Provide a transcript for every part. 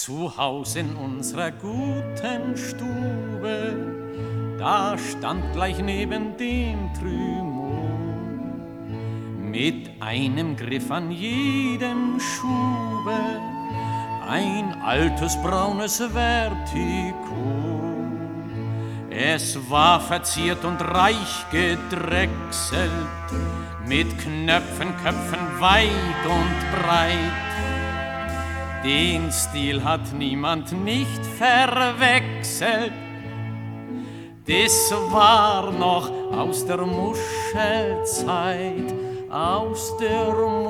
Zu Haus in unserer guten Stube, da stand gleich neben dem Trumeau mit einem Griff an jedem Schube ein altes braunes Vertigo. Es war verziert und reich gedrechselt, mit Knöpfen, Köpfen weit und breit. Den Stil hat niemand nicht verwechselt, das war noch aus der Muschelzeit, aus der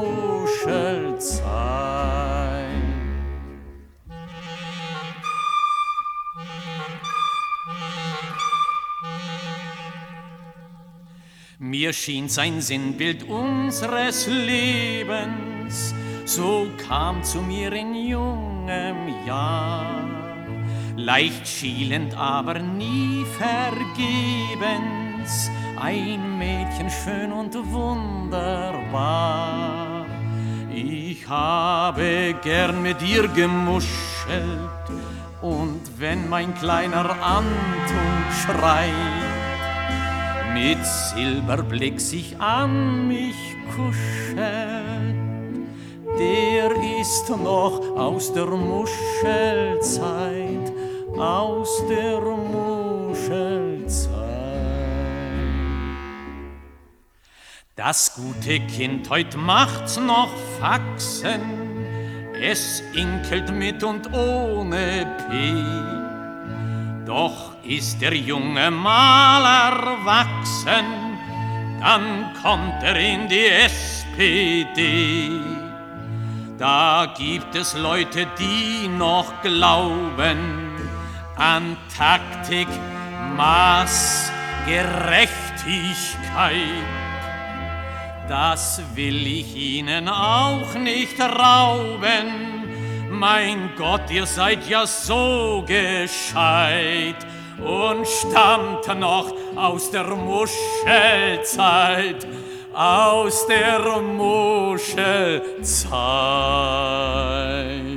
Muschelzeit. Mir schien's ein Sinnbild unseres Lebens, so kam zu mir in jungem Jahr, leicht schielend, aber nie vergebens, ein Mädchen schön und wunderbar. Ich habe gern mit ihr gemuschelt, und wenn mein kleiner Anton schreit, mit Silberblick sich an mich kuschelt, der ist noch aus der Muschelzeit, aus der Muschelzeit. Das gute Kind heut macht's noch Faxen, es inkelt mit und ohne P. Doch ist der Junge mal erwachsen, dann kommt er in die SPD. Da gibt es Leute, die noch glauben an Taktik, Maß, Gerechtigkeit. Das will ich ihnen auch nicht rauben. Mein Gott, ihr seid ja so gescheit und stammt noch aus der Muschelzeit, aus der Muschelzeit.